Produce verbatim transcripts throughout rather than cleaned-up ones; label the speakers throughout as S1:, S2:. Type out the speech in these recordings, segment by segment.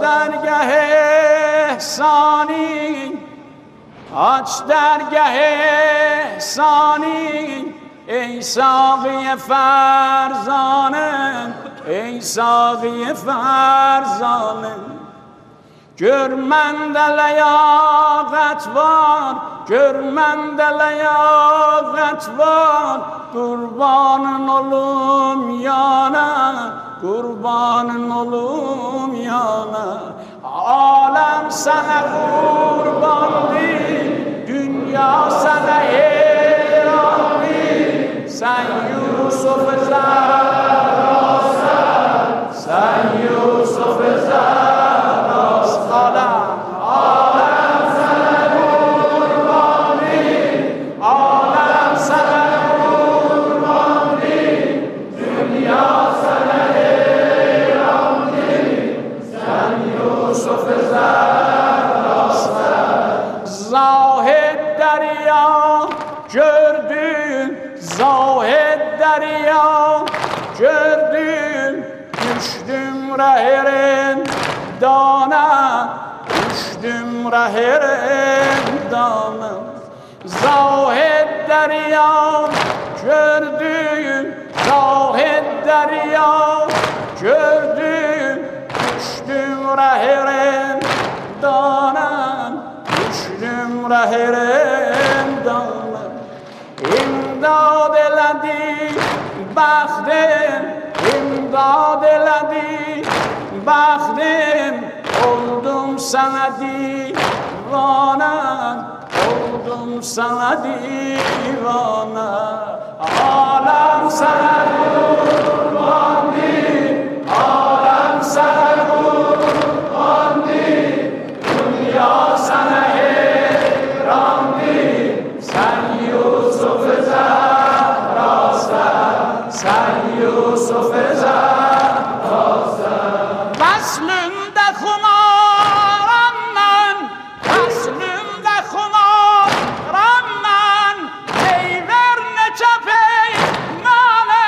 S1: درگه احسانی، آج درگه احسانی، ای ساقی فرزانه، ای ساقی فرزانه. جرمند لیاقت وار، جرمند لیاقت وار، قربان علوم یانه، قربان علوم یانه. عالم sana قربان دی، dünya sana heyran دی. Sen Yusuf Zahrasan, sen Yusuf Zahrasan. Alem, alem sana قربان دی، عالم sana قربان دی، dünya sana heyran دی. Sen Yusuf Zahrasan. Zahid derya gördüm, zahid derya gördüm. Düştüm rehirin dana, düştüm rehirin dana. Zahid derya gördüm, zahid derya gördüm. Düştüm rehirin dana, düştüm rehirin dana. İmdad eledi baxtim، imdad eledi baxtim. Oldum sana divane، oldum sana divane. Alem sana قربان دی، عالم sana قربان دی، dünya sana heyran دی. Sen Yusuf Zahrasan، sen Yusuf Zahrasan. Vəslündə xumaram mən، vəslündə xumaram mən. Ey ver neçə peymane،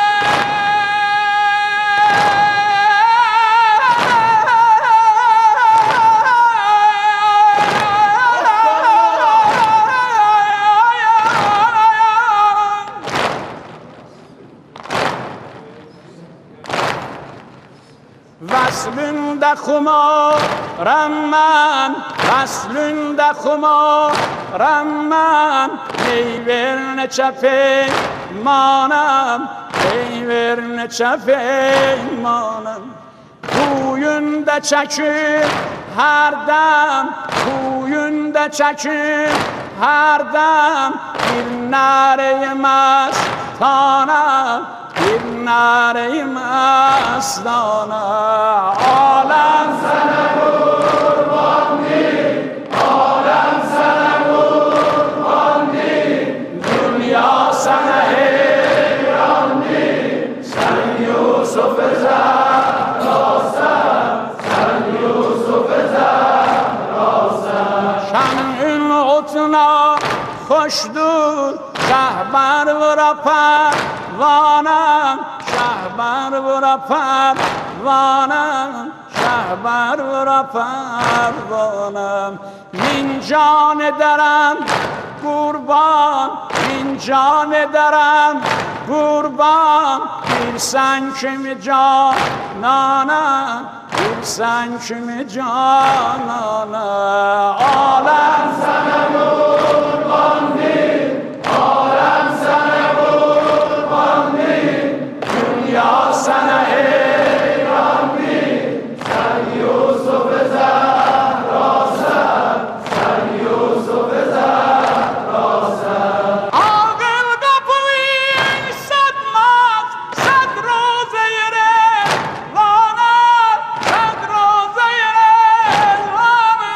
S1: vəslündə xumaram mən، vəslündə xumaram mən. Ey ver neçə peymanəm، ey ver neçə peymanəm. Quyunda çəkir hər dəm، quyunda çəkir hər dəm. Bir nare-i mastana، bir nare-i mastana. Alem sana قربان دی، عالم sana قربان دی، dünya sana heyran دی. Sen Yusuf Zahrasan، sen Yusuf Zahrasan. Şanın otuna hoşdur şahbar vura pervanem، şahbar vura pervanem، şahbar vura pervanem. Min can ederem kurban، min can ederem kurban. Bir sen kimi canana، bir sen kimi canana. Alem sana قربان دی، عالم sana قربان دی، dünya sana heyran دی. Sen Yusuf Zahrasan، sen Yusuf Zahrasan. Ağıl kapıyı satmaz، sat rozeyi revane، sat rozeyi revane.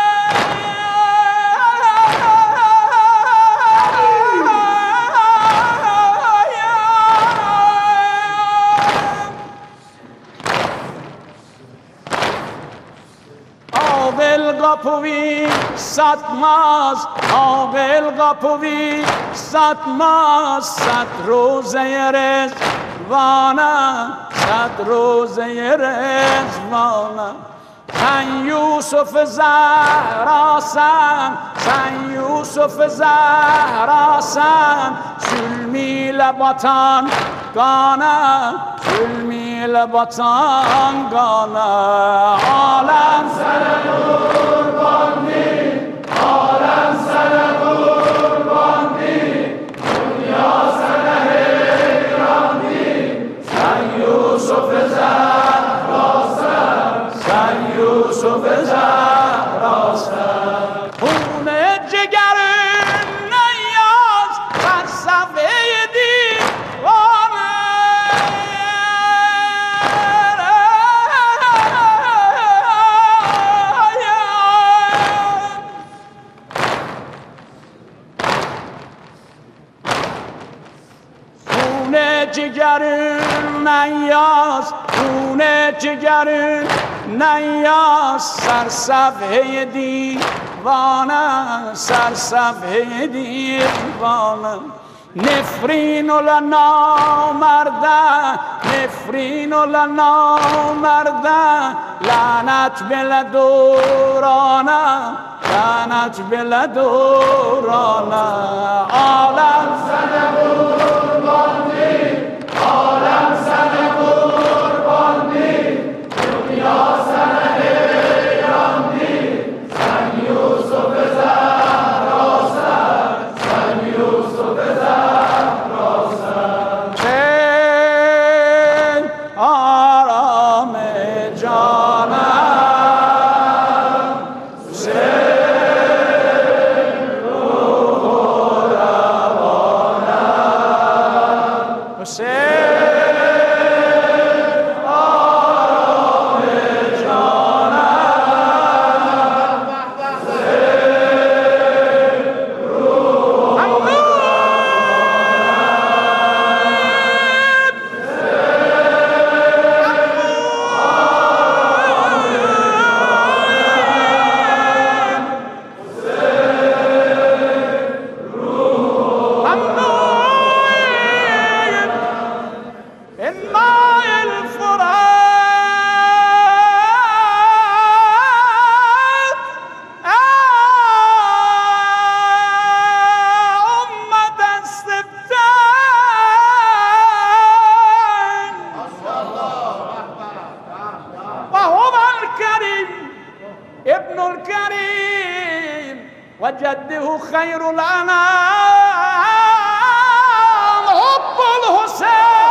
S1: Ağıl kapıyı satmaz، ağıl kapıyı satmaz. Sat rozeyi revane، sat rozeyi revane. سن یوسف زهرا سن سن یوسف زهرا سن سلمی لباتان گانه سلمی لباتان گانه عالم سر قربانی عالم سر قربانی دنیا سر حیرانی سن یوسف زهرا سن سن یوسف زهرا سن خون جگر نیاز بر صفحه دیوانه خون جگر نیاز خون جگر نیاز سر صفحه دیوانه سر صفحه دیوانه نفرین لنا مرده نفرین لنا مرده لعنت بل دورانه لعنت بل دورانه عالم سر قربانی عالم سر قربانی دنیا سر حیرانی سن یوسف زهرا سن سن یوسف زهرا سن چه آرام جانم حسین روح روانم حسین ابن الكريم وجده خير الأنام حب الحسين